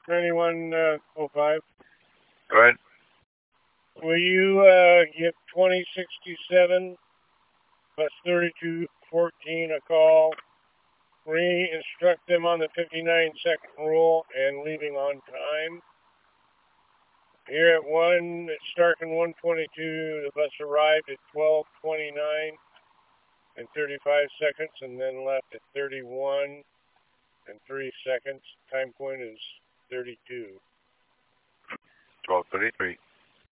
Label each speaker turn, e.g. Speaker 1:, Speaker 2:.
Speaker 1: 9105.
Speaker 2: Go ahead.
Speaker 1: Will you give 2067 plus 3214 a call? Re-instruct them on the 59-second rule and leaving on time. Here at Starkin 122, the bus arrived at 12:29 and 35 seconds, and then left at 31 and 3 seconds. Time point is 32.
Speaker 2: 12:33.